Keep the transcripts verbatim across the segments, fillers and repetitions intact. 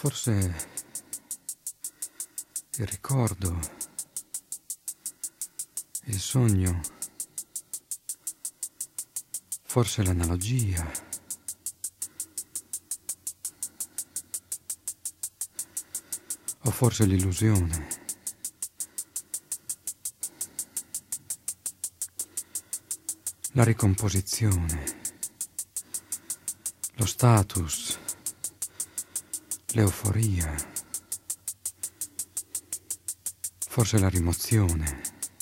Forse il ricordo, il sogno, forse l'analogia, o forse l'illusione. La ricomposizione, lo status, l'euforia, forse la rimozione,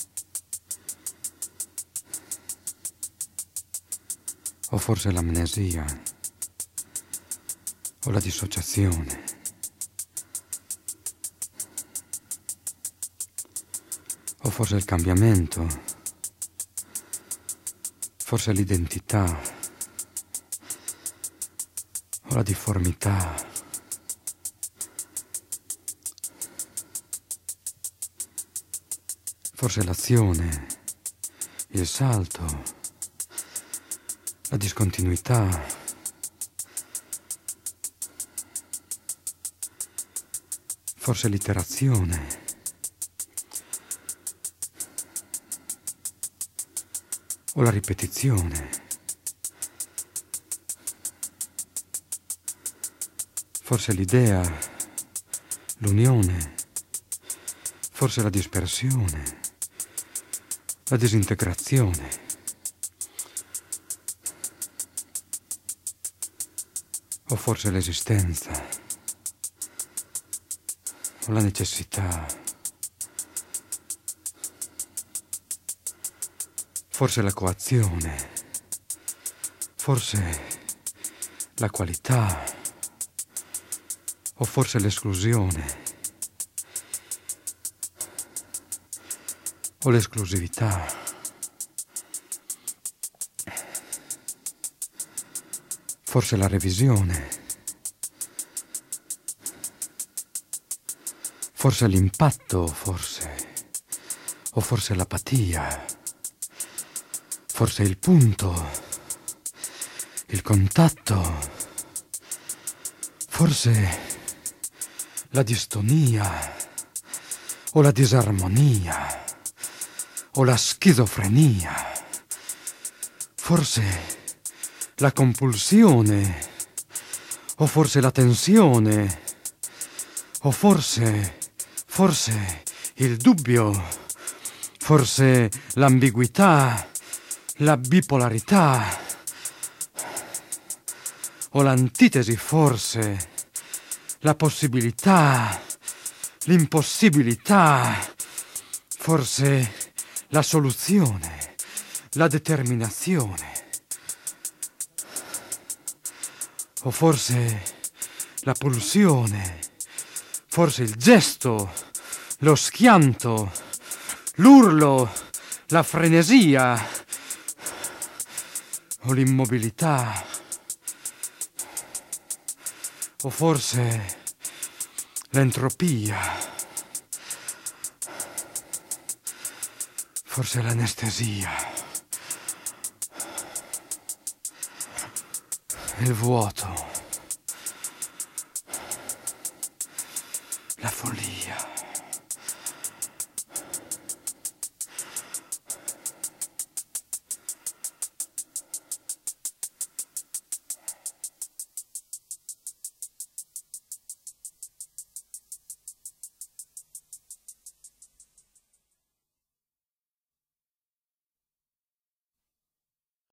o forse l'amnesia, o la dissociazione. O forse il cambiamento, forse l'identità, o la difformità, forse l'azione, il salto, la discontinuità, forse l'iterazione, o la ripetizione, forse l'idea, l'unione, forse la dispersione, la disintegrazione, o forse l'esistenza, o la necessità, forse la coazione, forse la qualità, o forse l'esclusione, o l'esclusività, forse la revisione, forse l'impatto, forse, o forse l'apatia, forse il punto, il contatto, forse la distonia, o la disarmonia, o la schizofrenia, forse la compulsione, o forse la tensione, o forse, forse il dubbio, forse l'ambiguità, la bipolarità, o l'antitesi, forse la possibilità, l'impossibilità, forse la soluzione, la determinazione, o forse la pulsione, forse il gesto, lo schianto, l'urlo, la frenesia, o l'immobilità, o forse l'entropia, forse l'anestesia, il vuoto.